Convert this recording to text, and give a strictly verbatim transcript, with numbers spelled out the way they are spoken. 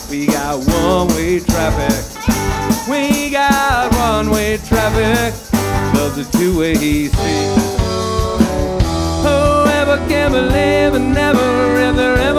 We got one-way traffic. We got one-way traffic. Loves a two-way street. Oh, ever can believe and never, if there ever